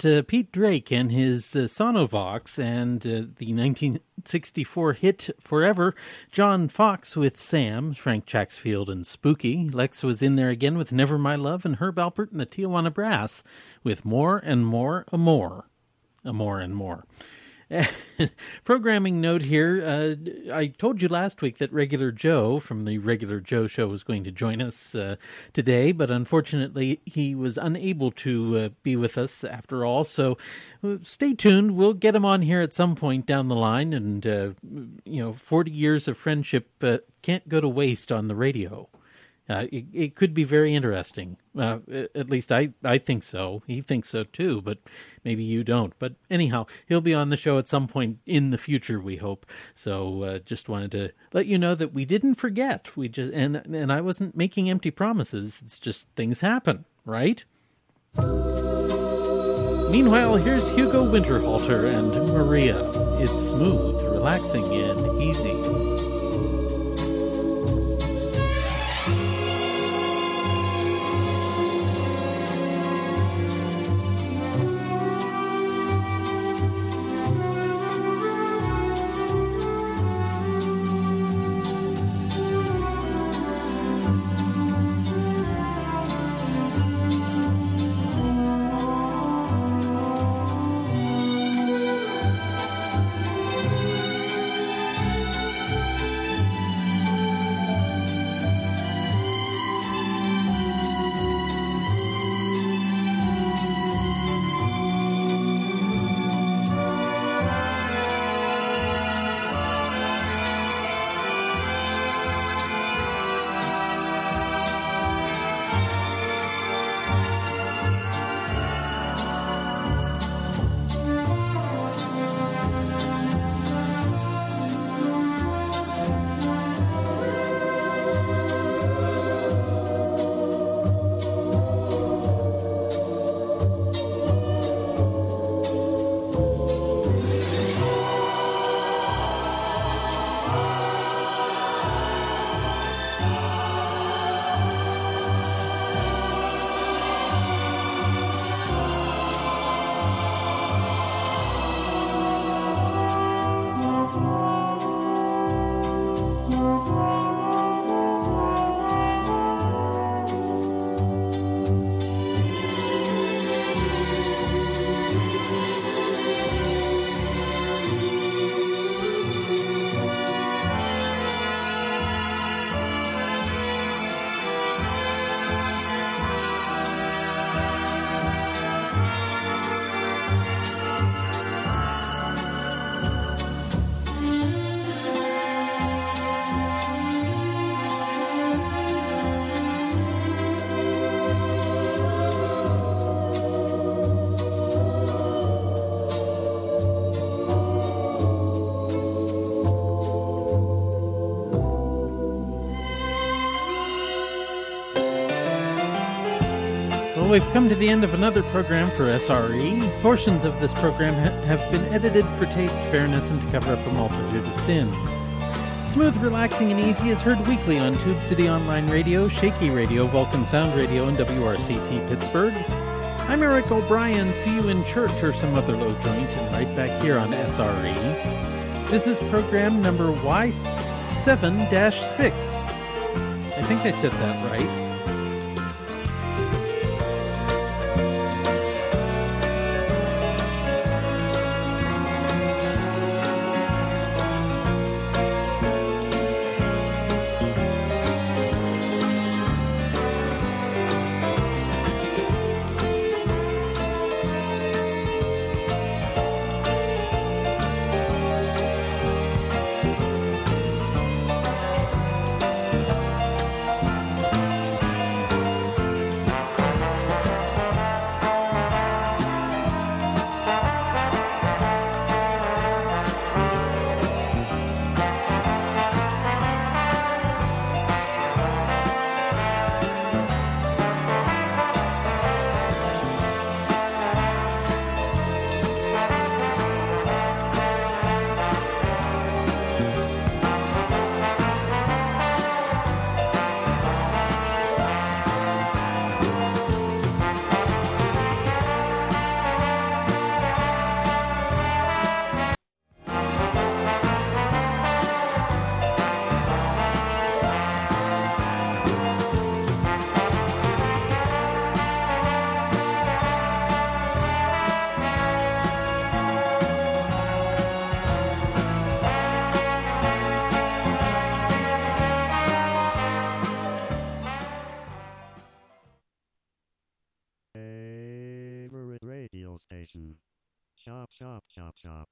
Pete Drake and his Sonovox and the 1964 hit Forever, John Fox with Sam, Frank Chaxfield and Spooky. Lex was in there again with Never My Love, and Herb Alpert and the Tijuana Brass with More and More, Amore. Amore and More. Programming note here, I told you last week that Regular Joe from the Regular Joe Show was going to join us today, but unfortunately he was unable to be with us after all, so stay tuned. We'll get him on here at some point down the line, and 40 years of friendship can't go to waste on the radio. It could be very interesting. At least I think so. He thinks so too, but maybe you don't. But anyhow, he'll be on the show at some point in the future, we hope. So just wanted to let you know that we didn't forget. We just and I wasn't making empty promises. It's just things happen, right? Meanwhile, here's Hugo Winterhalter and Maria. It's smooth, relaxing, and easy. We've come to the end of another program for SRE. Portions of this program have been edited for taste, fairness, and to cover up a multitude of sins. Smooth, relaxing, and easy is heard weekly on Tube City Online Radio, Shaky Radio, Vulcan Sound Radio, and WRCT Pittsburgh. I'm Eric O'Brien. See you in church or some other low joint, and right back here on SRE. This is program number Y7-6. I think I said that right. radio station. Chop, chop, chop, chop.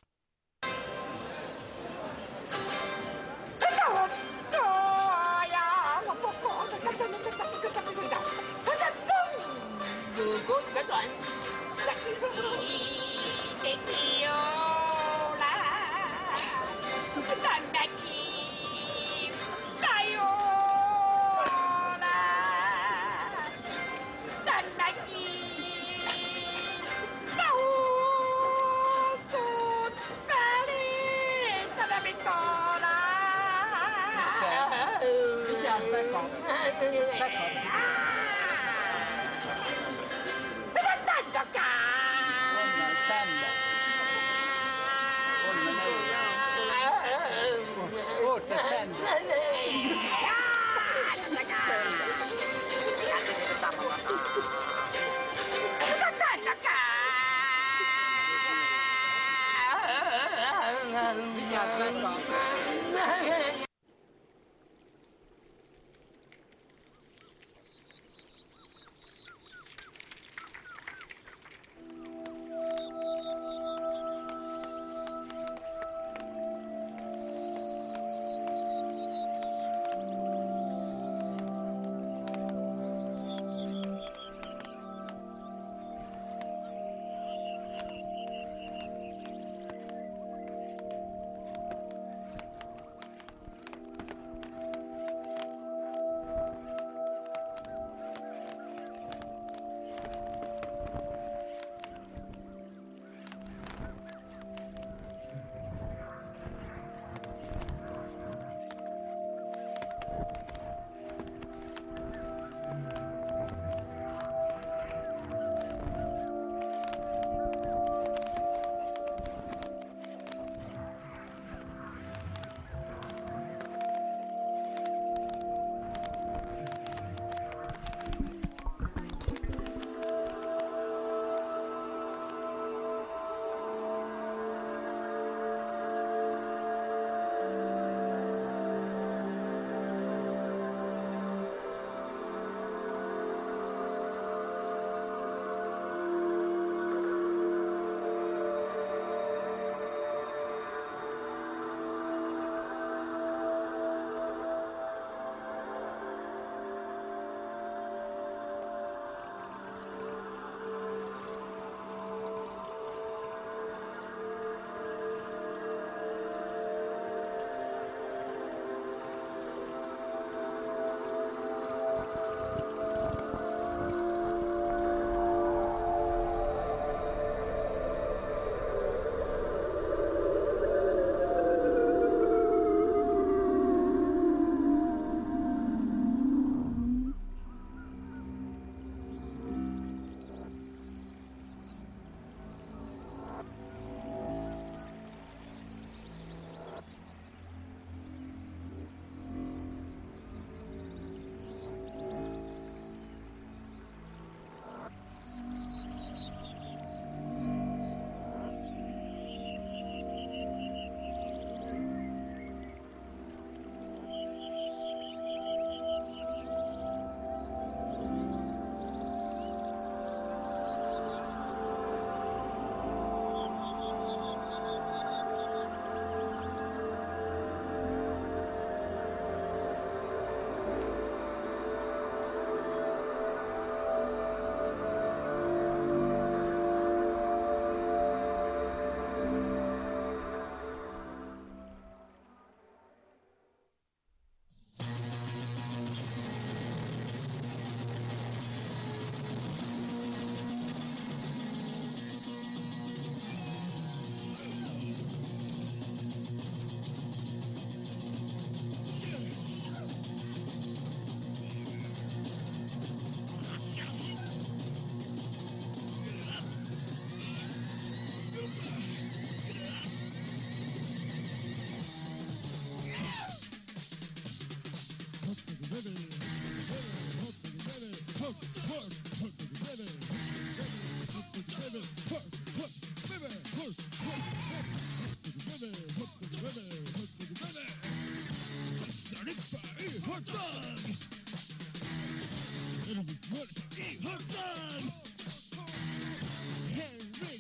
Hot dog!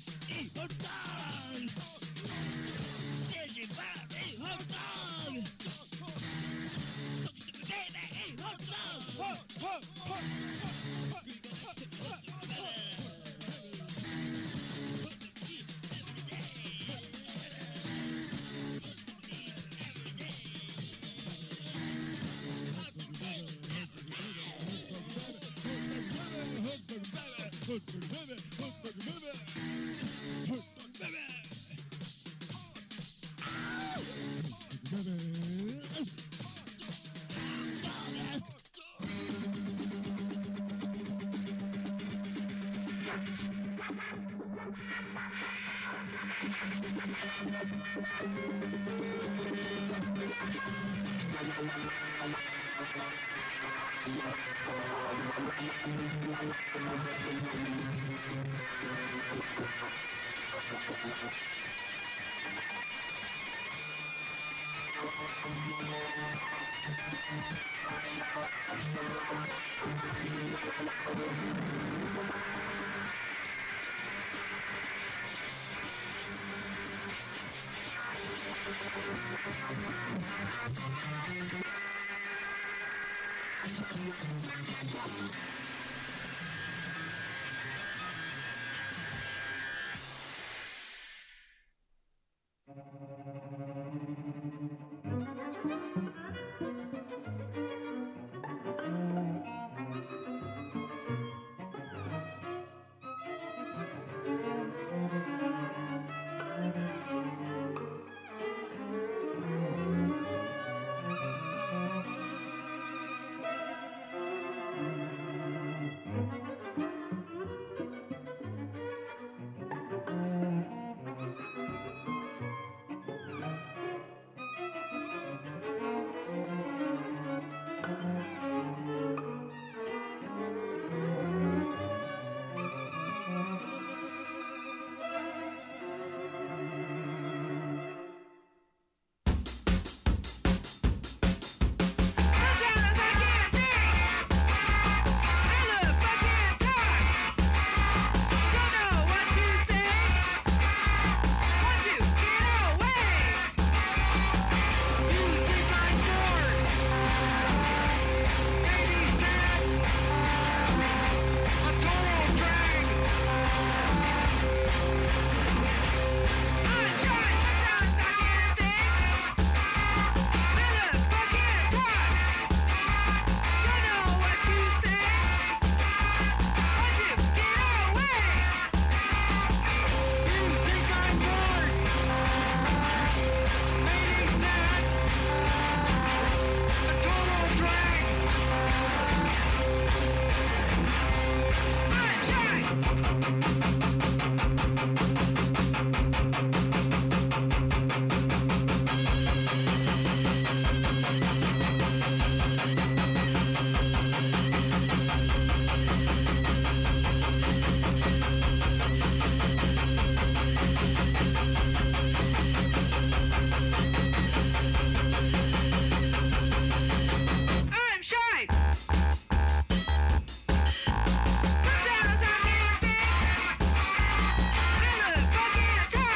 Come down,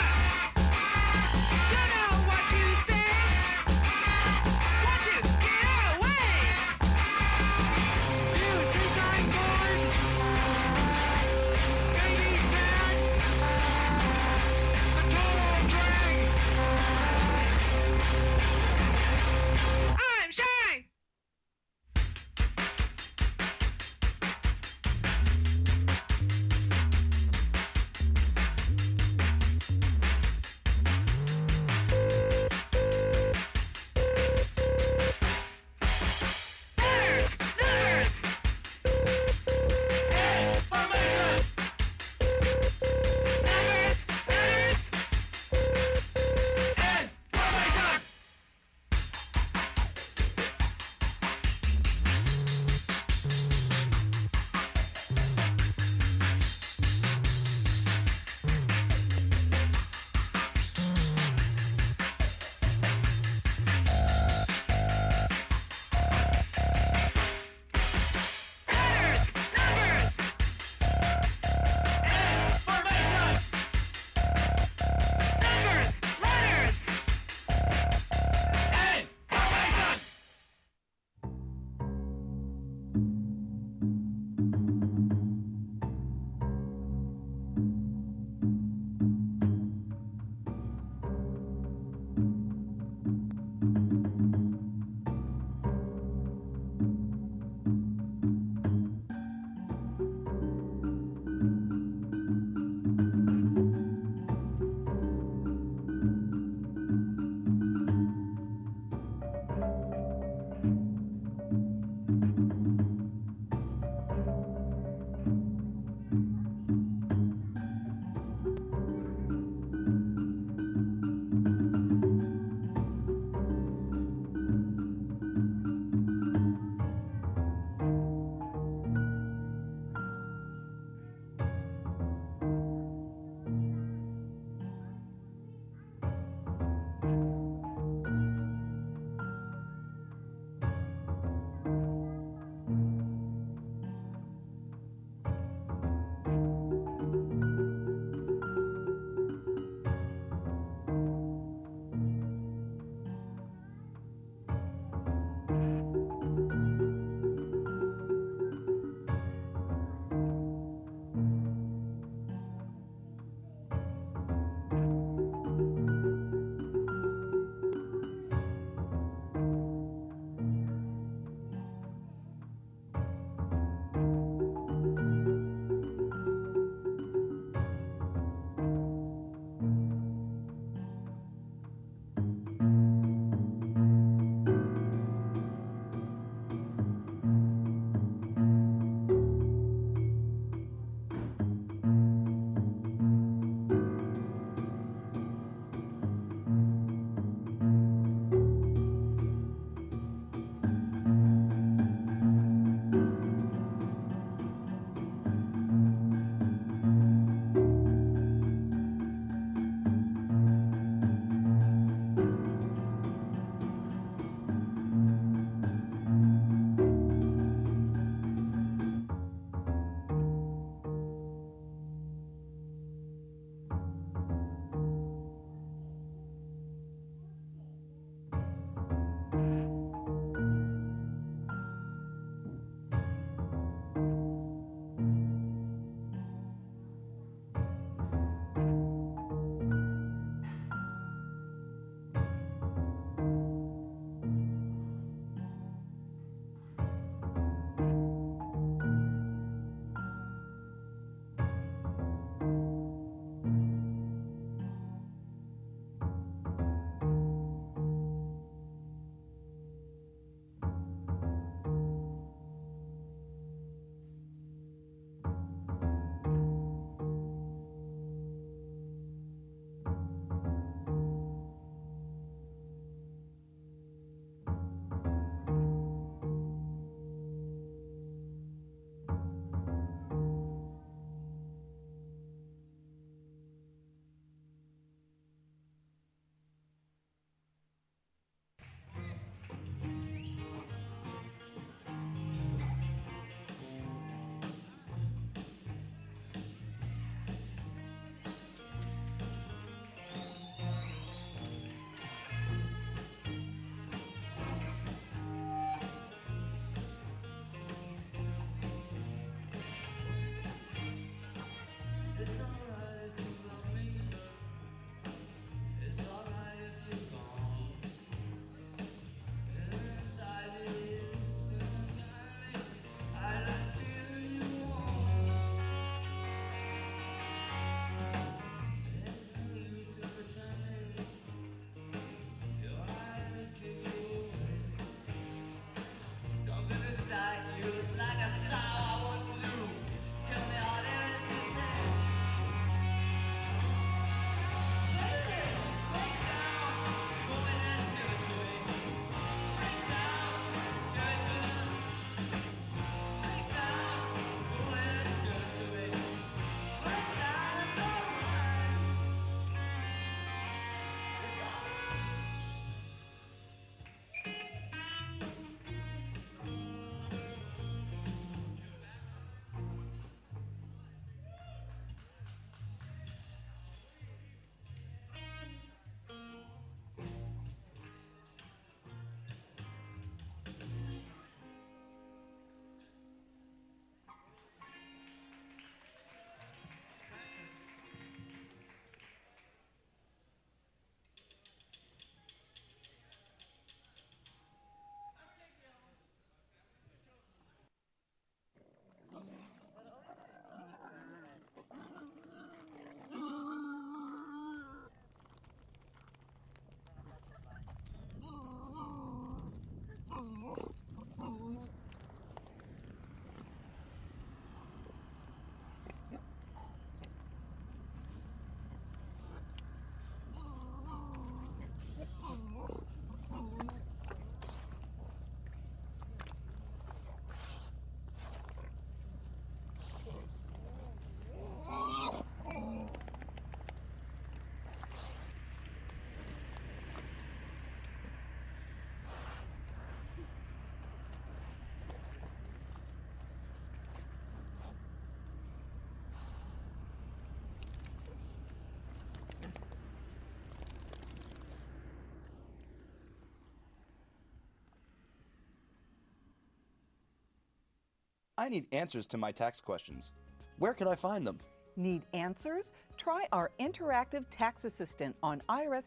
I need answers to my tax questions. Where can I find them? Need answers? Try our interactive tax assistant on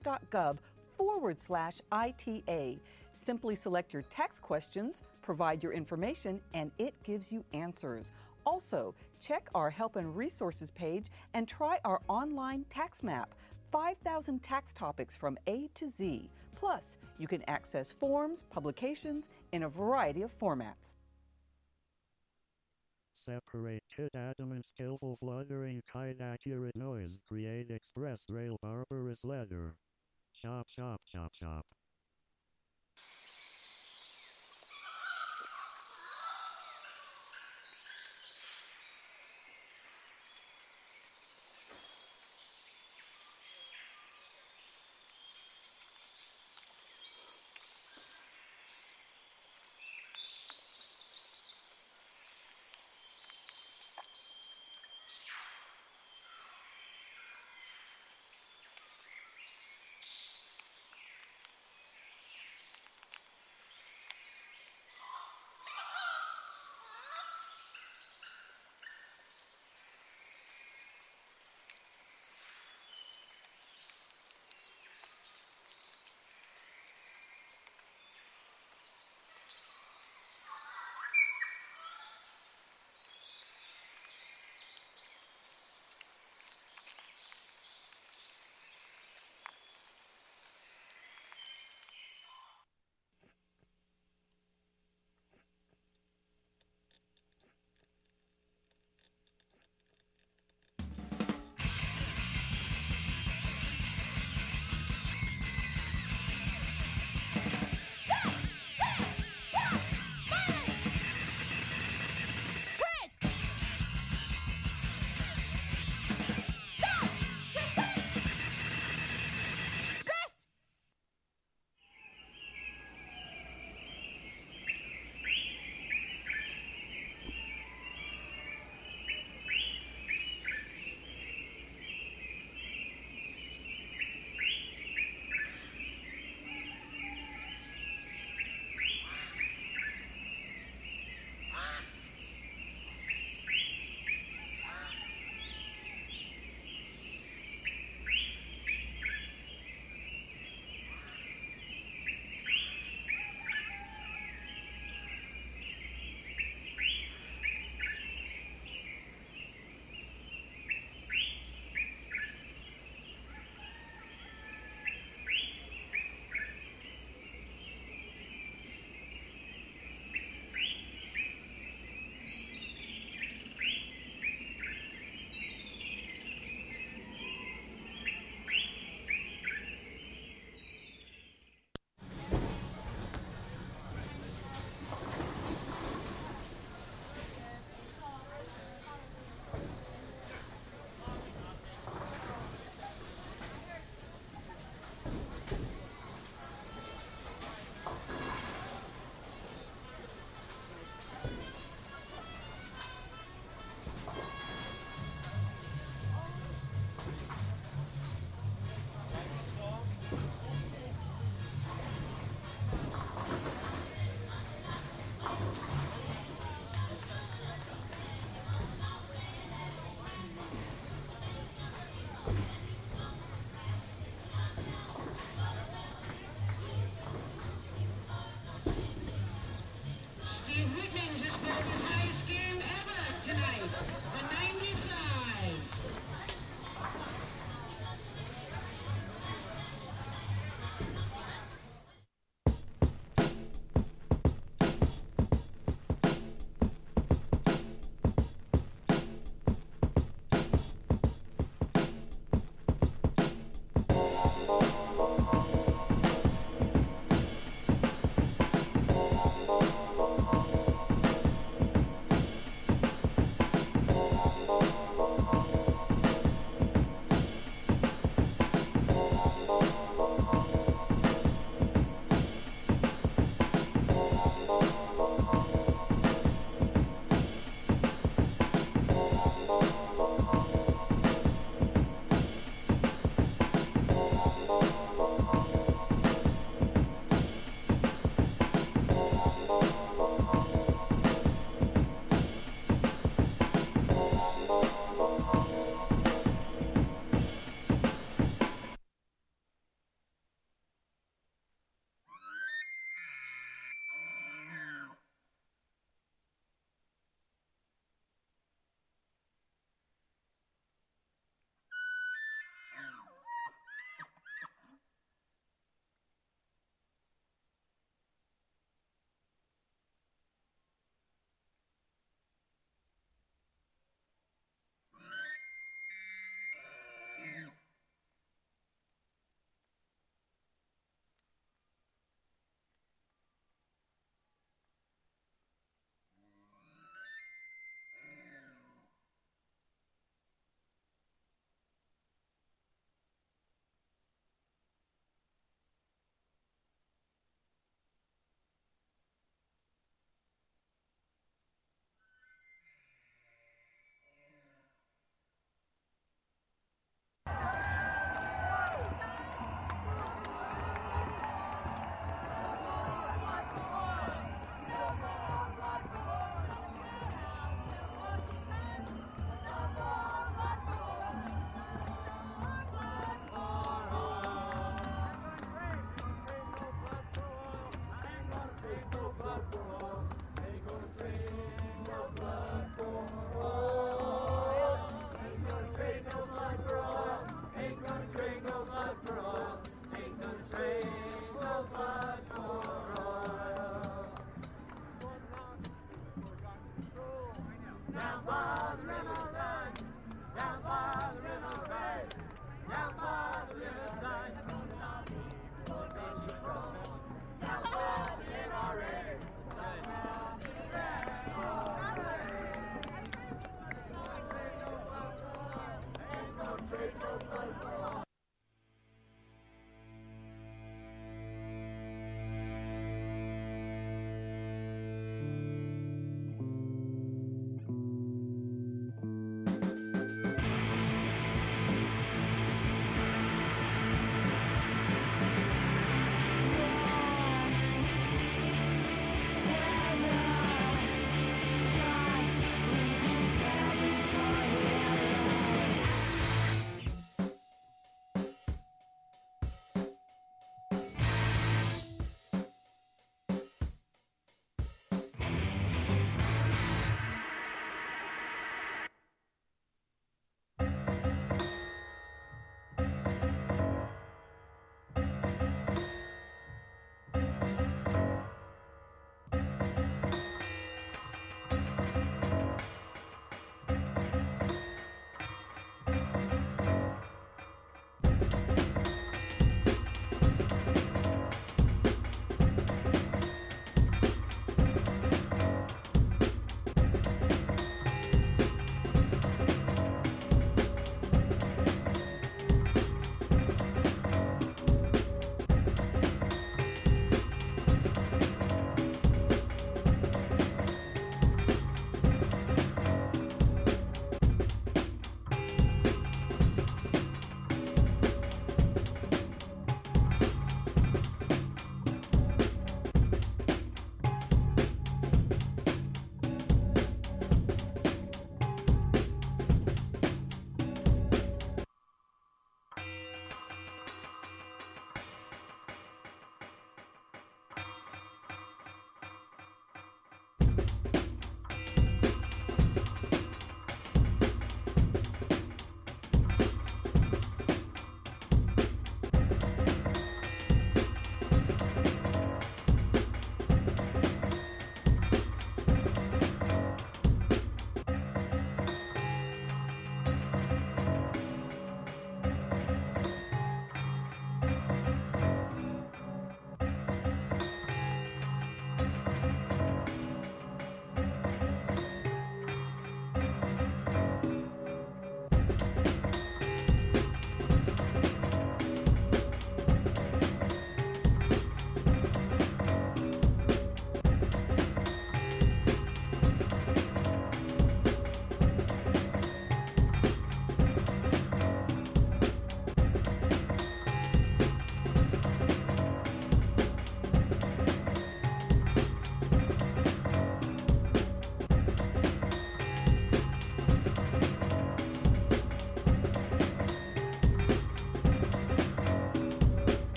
irs.gov/ITA. Simply select your tax questions, provide your information, and it gives you answers. Also, check our Help and Resources page and try our online tax map. 5,000 tax topics from A to Z. Plus, you can access forms, publications in a variety of formats. Separate kit atom and skillful fluttering kite accurate noise. Create express rail barbarous letter. Chop chop chop chop.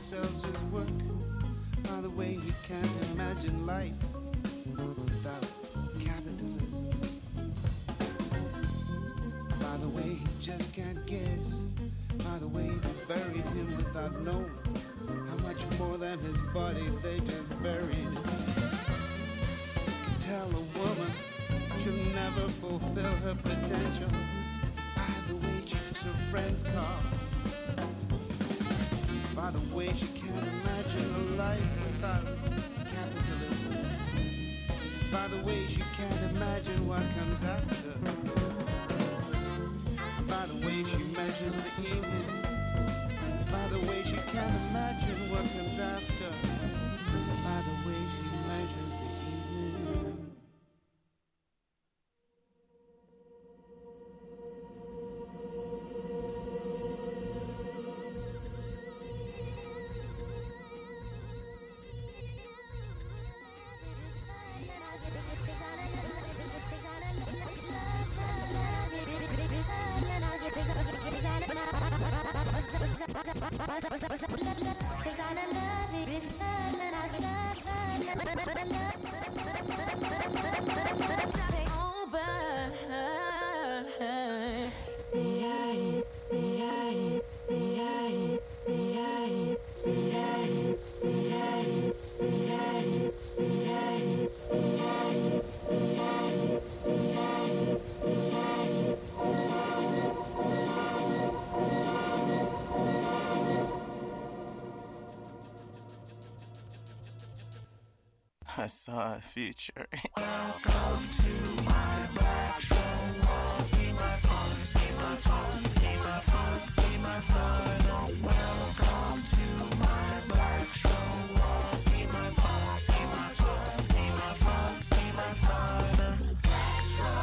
sells his work. By the way, he can't imagine life without capitalism. By the way, he just can't guess. By the way, they buried him without knowing how much more than his body they just buried. You can tell a woman she'll never fulfill her potential by the way she takes her friend's car. By the way, she can't imagine a life without capitalism. By the way, she can't imagine what comes after. By the way, she measures the evening. By the way, she can't imagine what comes after. By the way, she measures the evening. I saw a feature. Welcome to my black show. See my phone, see my phone, see my phone, see my phone. Welcome to my black show. See my phone, see my phone, see my phone, see my phone. Black show.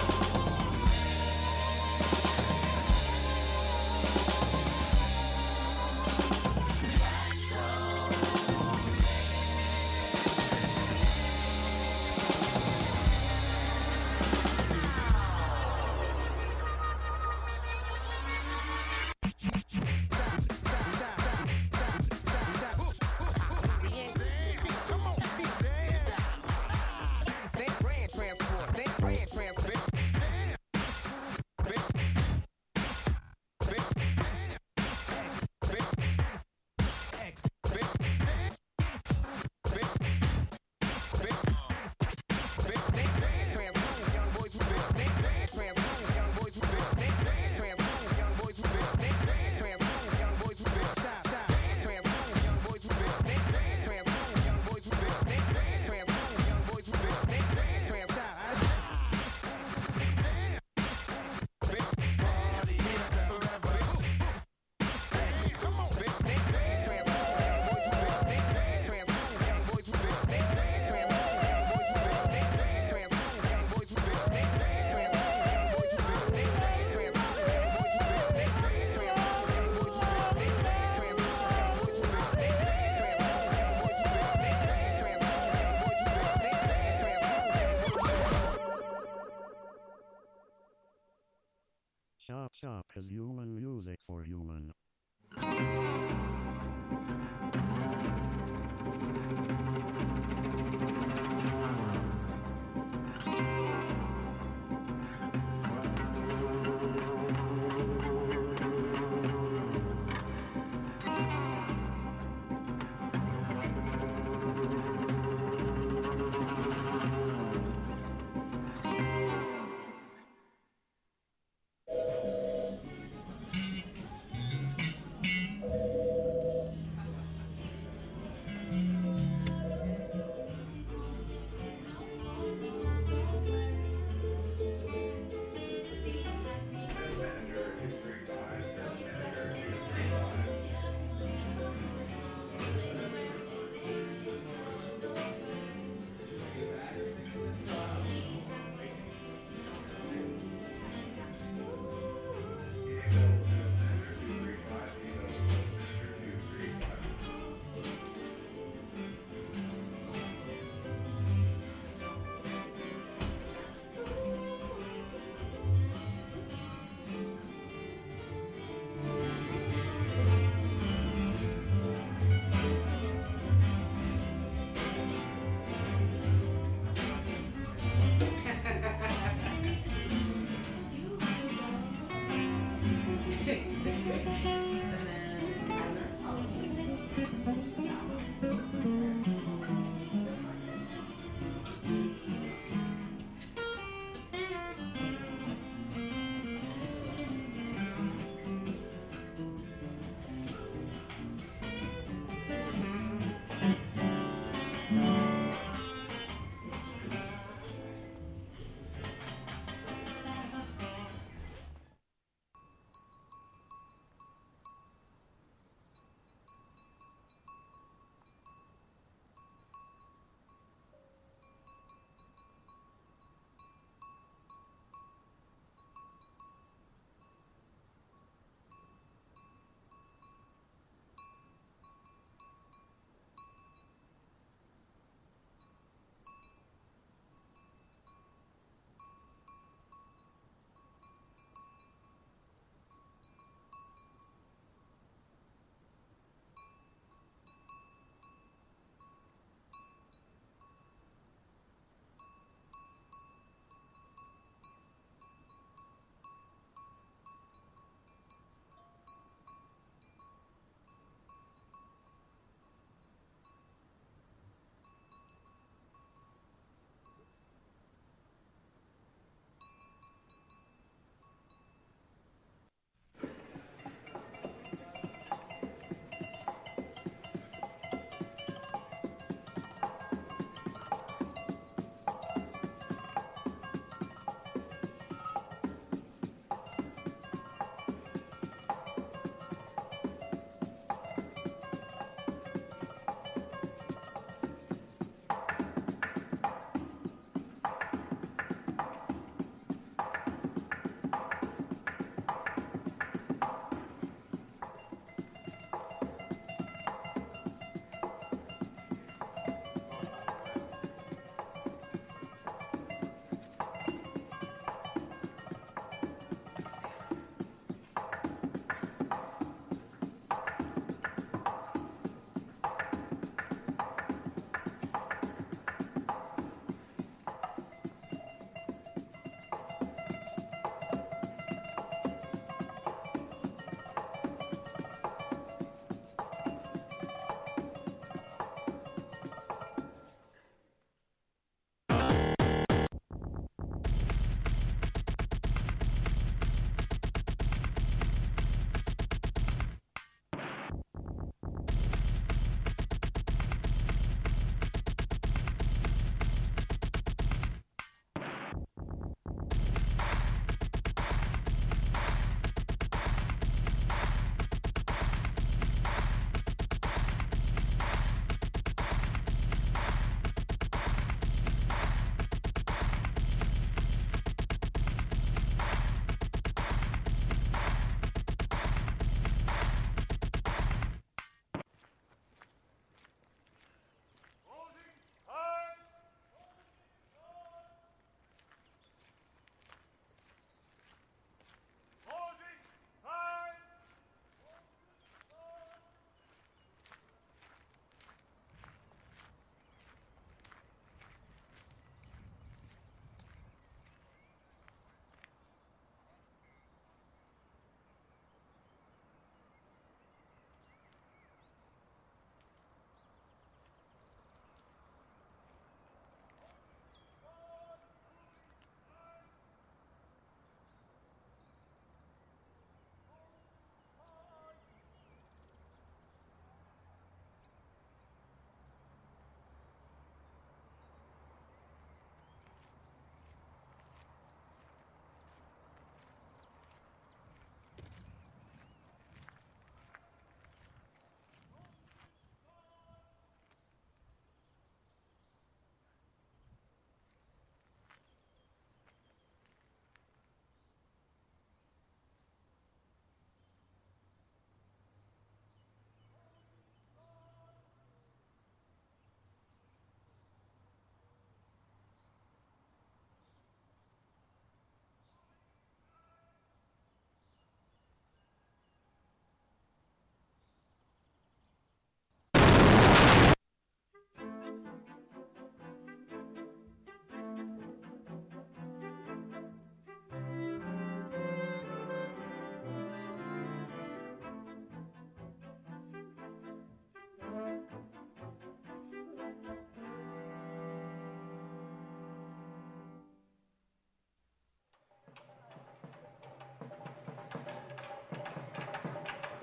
Shop is human music for human.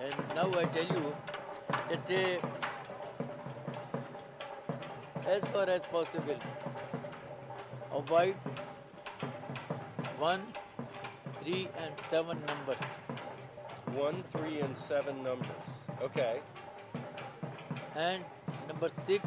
And now I tell you that as far as possible, avoid 1, 3 and 7 numbers. 1, 3, and 7 numbers. Okay. And number 6,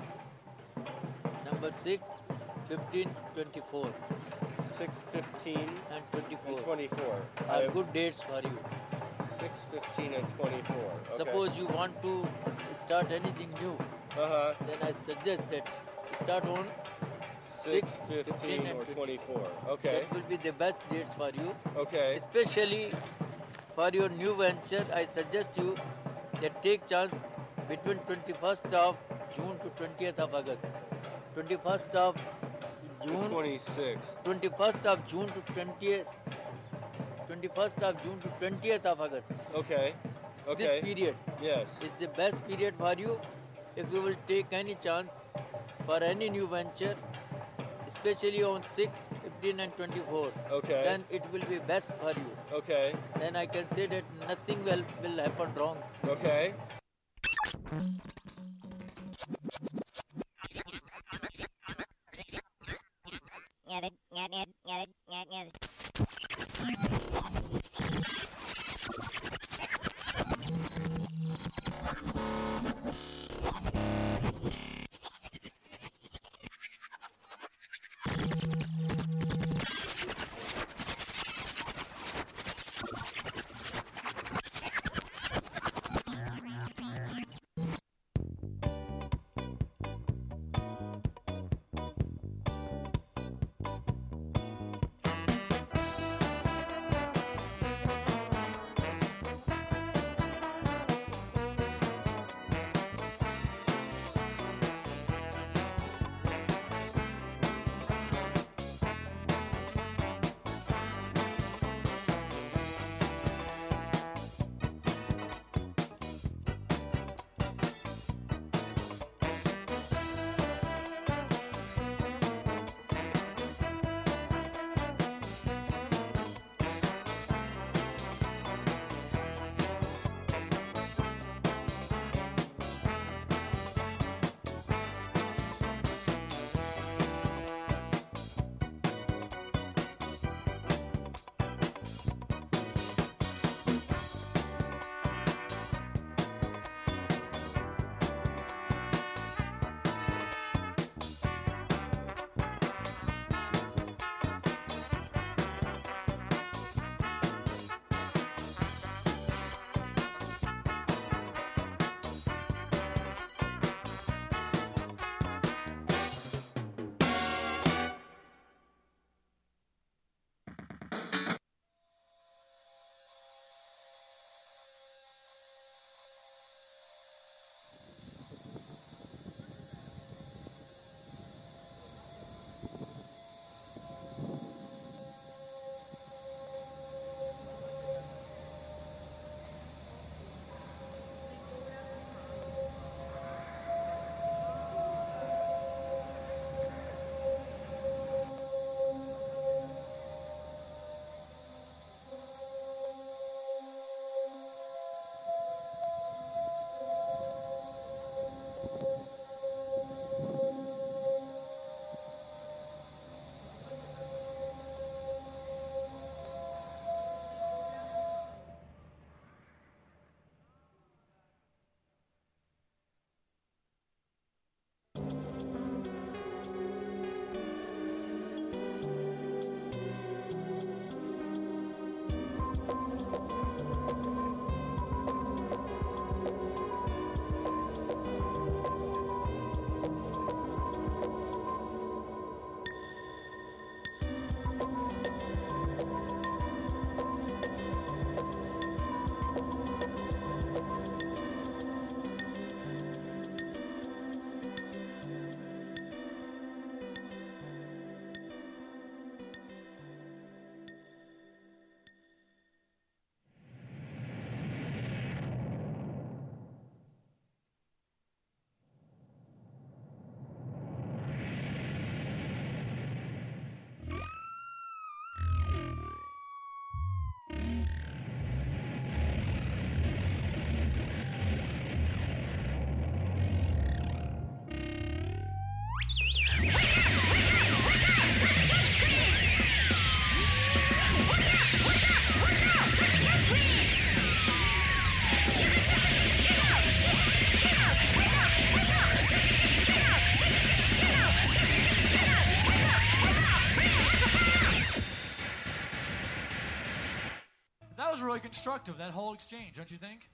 15, 24 6, 15, and 24 and 24. are good dates for you. 6, 15, and 24. Okay. Suppose you want to start anything new, then I suggest that start on 6, 15, or 24. Okay. That will be the best dates for you. Okay. Especially for your new venture, I suggest you that take chance between 21st of June to 20th of August. 21st of June, 26. 21st of June to 20th. 21st of June to 20th of August. Okay. Okay. This period Yes. is the best period for you if you will take any chance for any new venture, especially on 6, 15 and 24. Okay. Then it will be best for you. Okay. Then I can say that nothing will happen wrong. Okay. destructive, that whole exchange, don't you think?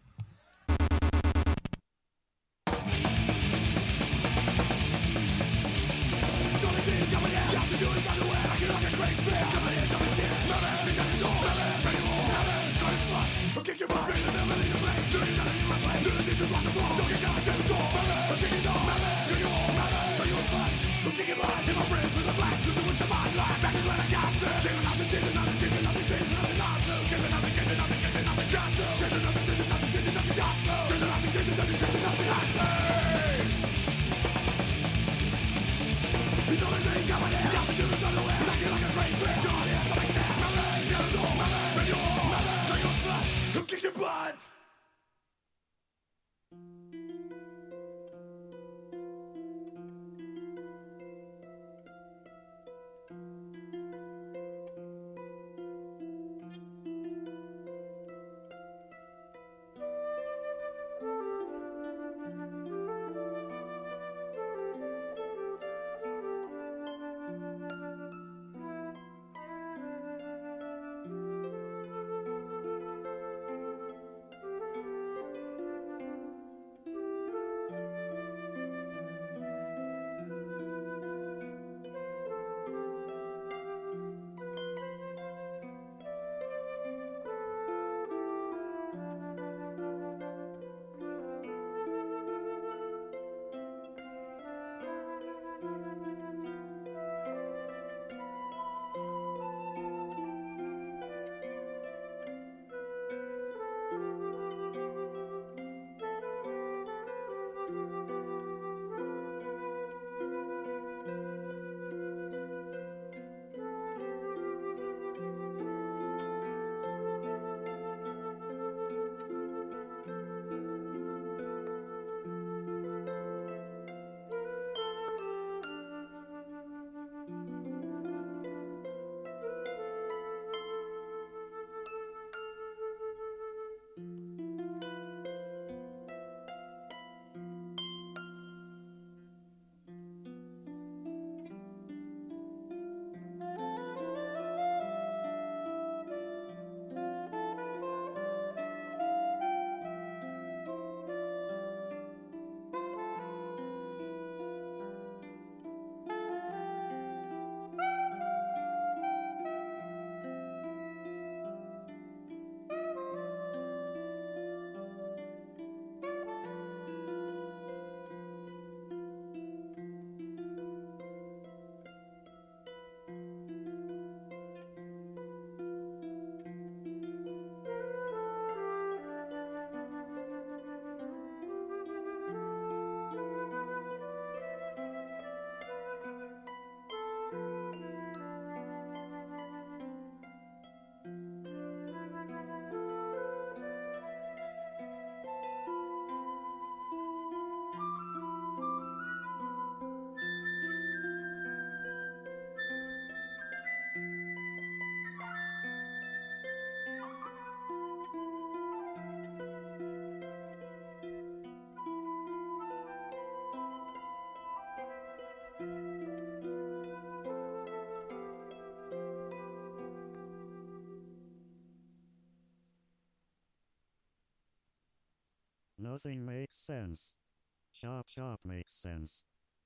Nothing makes sense. Chop Chop makes sense.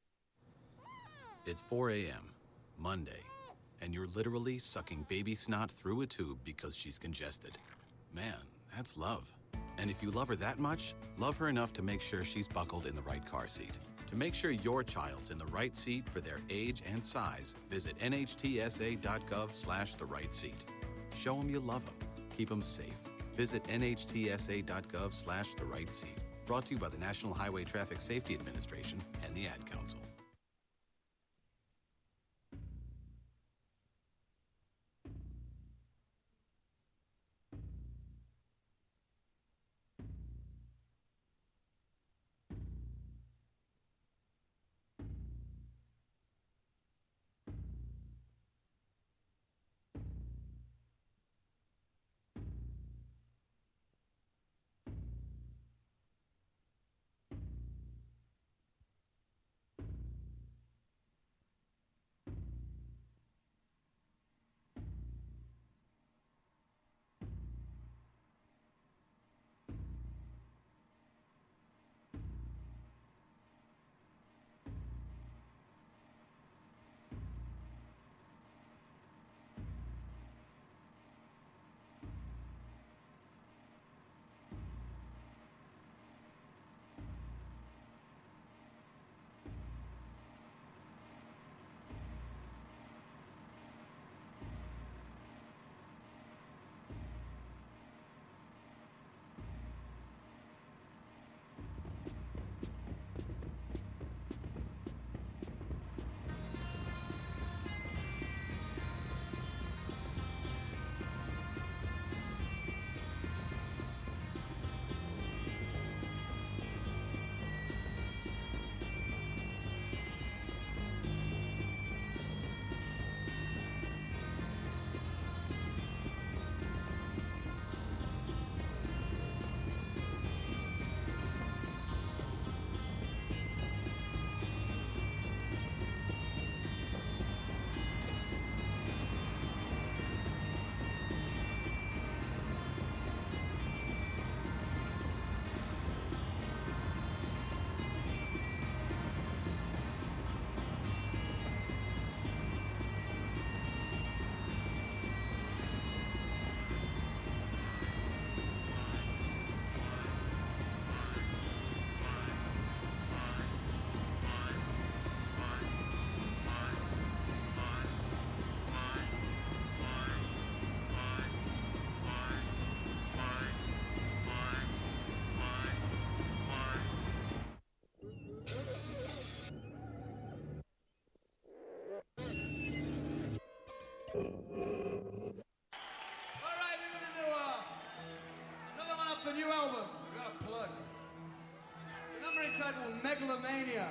It's 4 a.m., Monday, and you're literally sucking baby snot through a tube because she's congested. Man, that's love. And if you love her that much, love her enough to make sure she's buckled in the right car seat. To make sure your child's in the right seat for their age and size, visit nhtsa.gov/the right seat. Show them you love them. Keep them safe. Visit nhtsa.gov/the right seat. Brought to you by the National Highway Traffic Safety Administration and the Ad Council. Alright, we're gonna do another one off the new album. We got a plug. It's a number entitled Megalomania.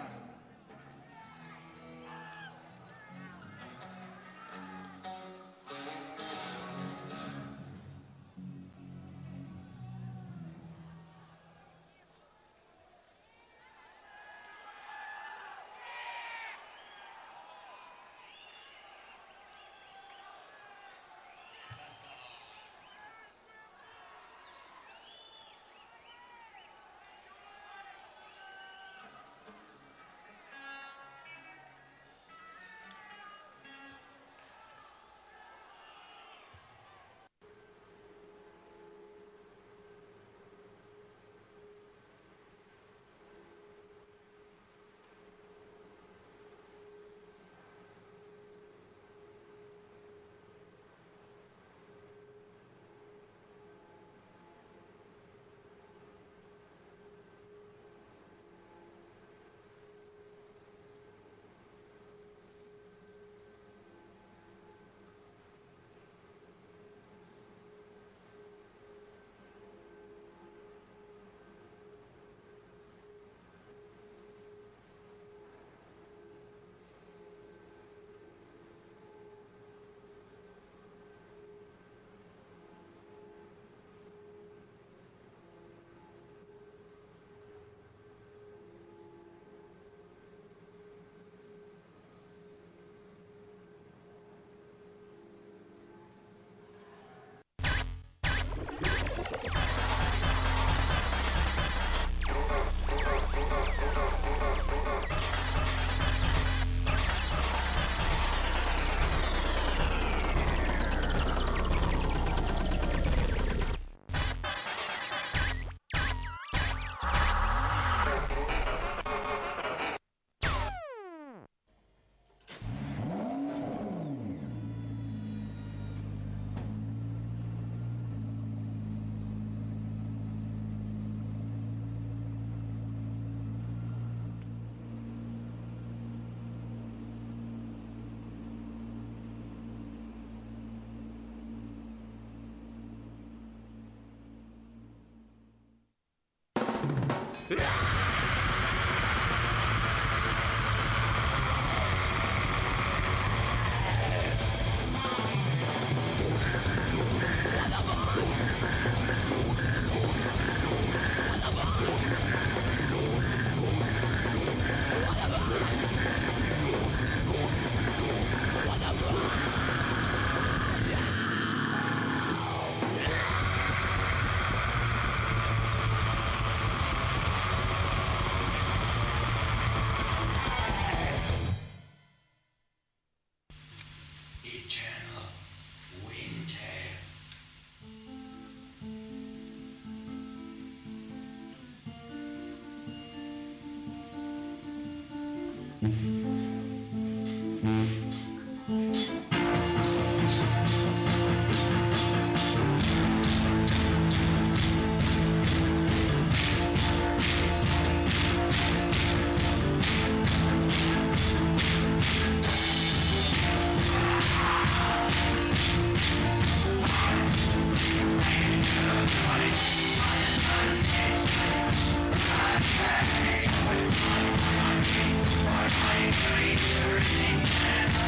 Creature in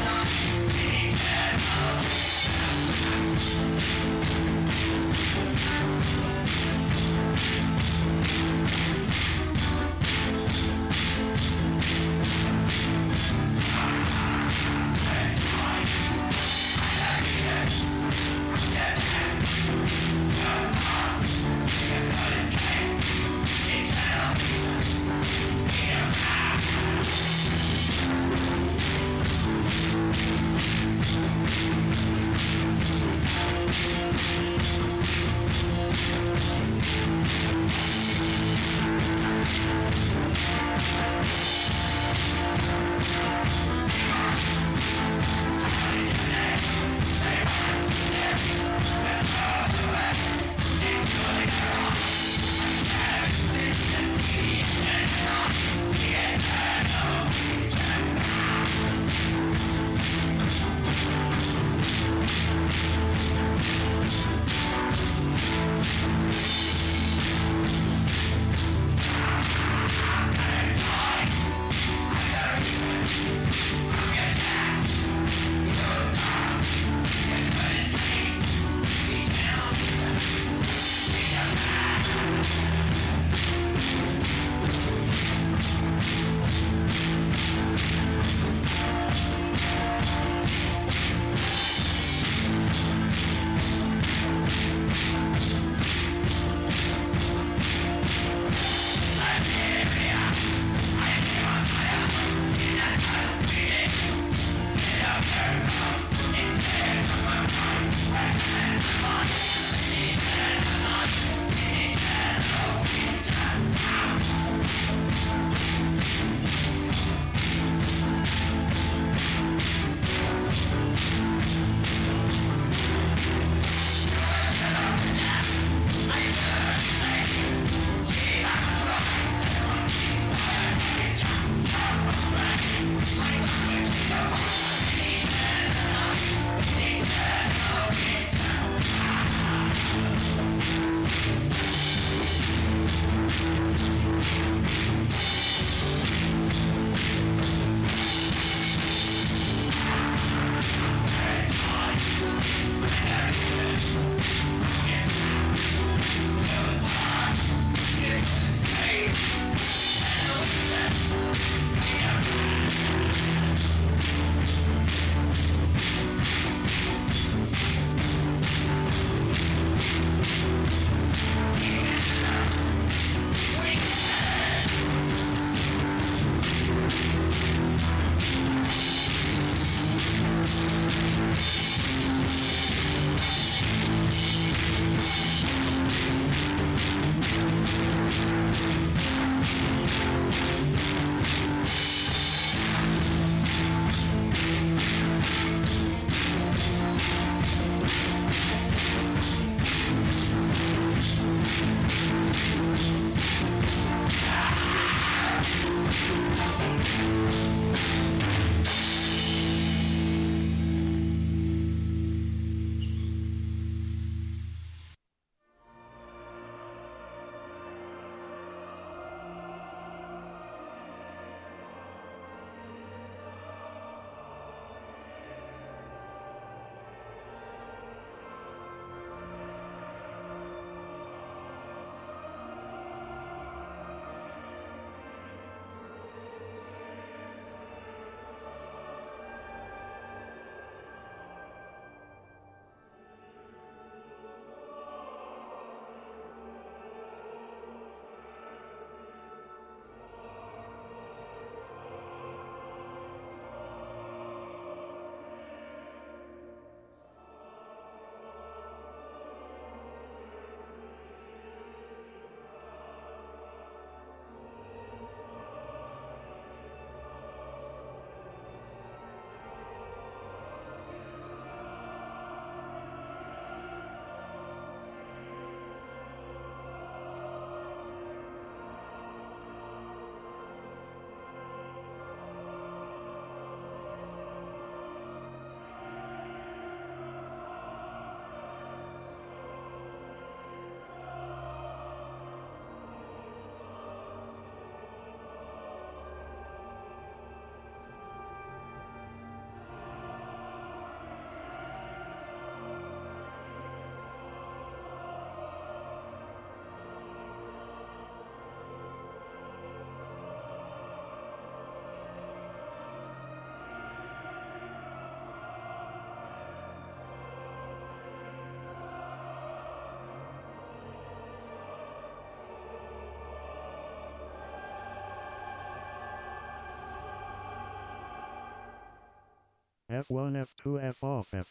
F1, F2, F off, F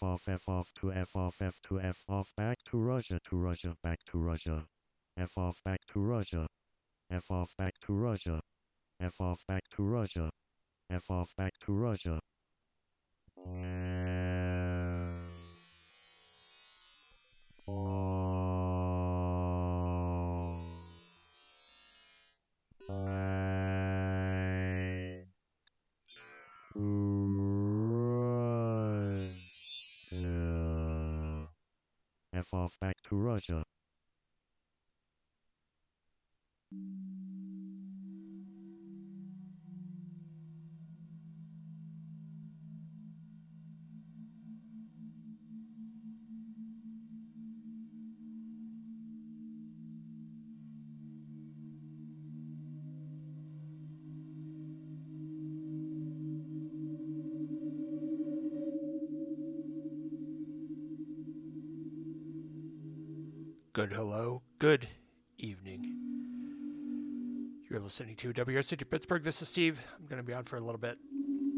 off to F off, F2, F off, back to Russia, back to Russia. F off, back to Russia. F off, back to Russia. F off, back to Russia. F off, back to Russia. F off, back to Russia. Good hello, good evening. You're listening to WRCT Pittsburgh. This is Steve. I'm going to be on for a little bit.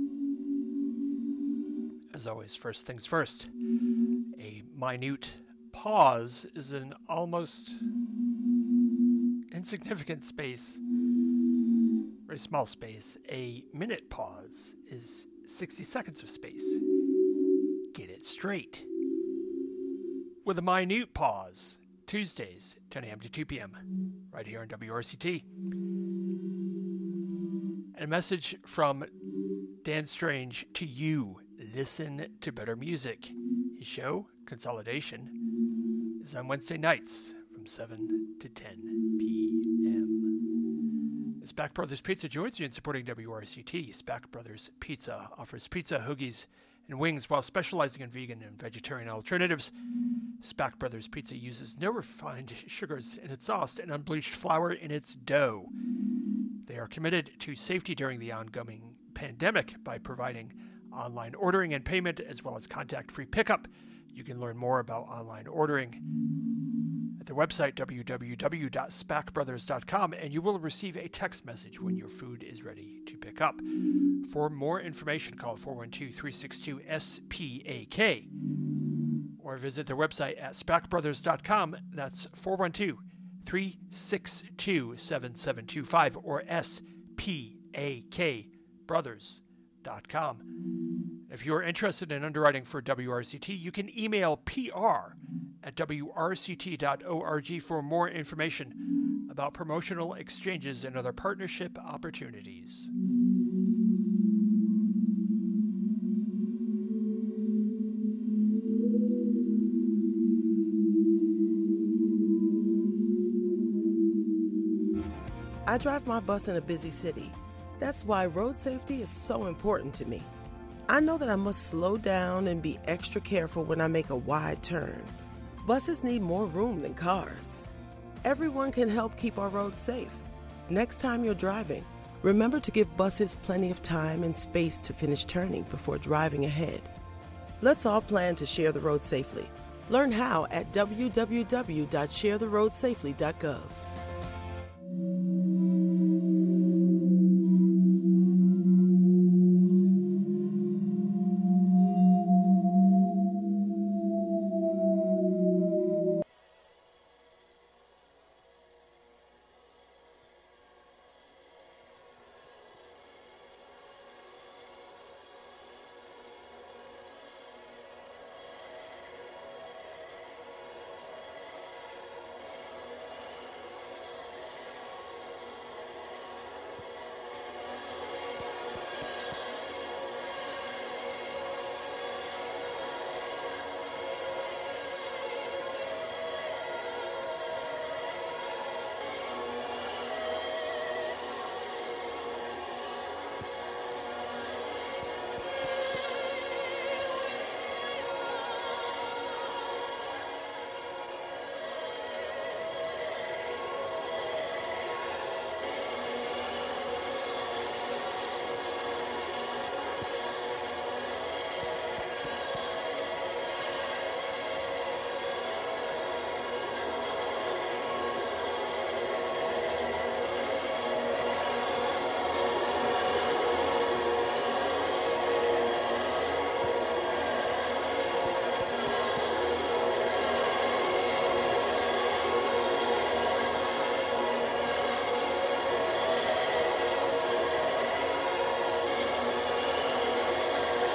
As always, first things first. A minute pause is an almost insignificant space, very small space. A minute pause is 60 seconds of space. Get it straight. With a minute pause, Tuesdays, 10 a.m. to 2 p.m., right here on WRCT. And a message from Dan Strange to you. Listen to better music. His show, Consolidation, is on Wednesday nights from 7 to 10 p.m. Spack Brothers Pizza joins you in supporting WRCT. Spack Brothers Pizza offers pizza, hoagies, and wings while specializing in vegan and vegetarian alternatives. Spack Brothers Pizza uses no refined sugars in its sauce and unbleached flour in its dough. They are committed to safety during the ongoing pandemic by providing online ordering and payment as well as contact-free pickup. You can learn more about online ordering at their website, www.spackbrothers.com, and you will receive a text message when your food is ready to pick up. For more information, call 412-362-SPAK. Or visit their website at spackbrothers.com. That's 412-362-7725 or spakbrothers.com. If you're interested in underwriting for WRCT, you can email PR@wrct.org for more information about promotional exchanges and other partnership opportunities. I drive my bus in a busy city. That's why road safety is so important to me. I know that I must slow down and be extra careful when I make a wide turn. Buses need more room than cars. Everyone can help keep our roads safe. Next time you're driving, remember to give buses plenty of time and space to finish turning before driving ahead. Let's all plan to share the road safely. Learn how at www.sharetheroadsafely.gov.